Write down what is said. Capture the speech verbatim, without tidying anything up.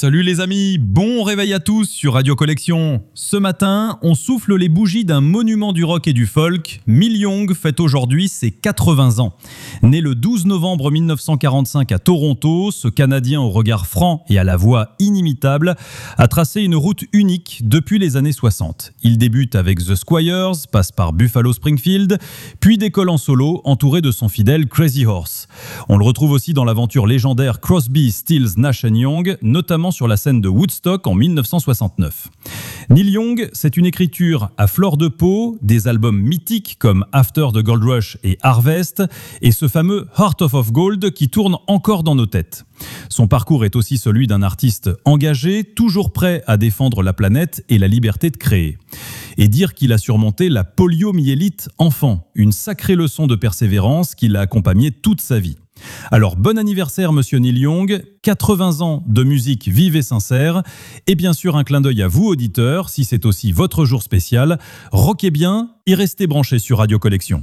Salut les amis, bon réveil à tous sur Radio Collection. Ce matin, on souffle les bougies d'un monument du rock et du folk. Neil Young fête aujourd'hui ses quatre-vingts ans. Né le douze novembre mille neuf cent quarante-cinq à Toronto, ce Canadien au regard franc et à la voix inimitable a tracé une route unique depuis les années soixante. Il débute avec The Squires, passe par Buffalo Springfield, puis décolle en solo entouré de son fidèle Crazy Horse. On le retrouve aussi dans l'aventure légendaire Crosby, Stills, Nash and Young, notamment sur la scène de Woodstock en mille neuf cent soixante-neuf. Neil Young, c'est une écriture à fleur de peau, des albums mythiques comme After the Gold Rush et Harvest, et ce fameux Heart of Gold qui tourne encore dans nos têtes. Son parcours est aussi celui d'un artiste engagé, toujours prêt à défendre la planète et la liberté de créer. Et dire qu'il a surmonté la poliomyélite enfant, une sacrée leçon de persévérance qui l'a accompagné toute sa vie. Alors bon anniversaire monsieur Neil Young, quatre-vingts ans de musique vive et sincère, et bien sûr un clin d'œil à vous auditeurs, si c'est aussi votre jour spécial, rockez bien et restez branchés sur Radio Collection.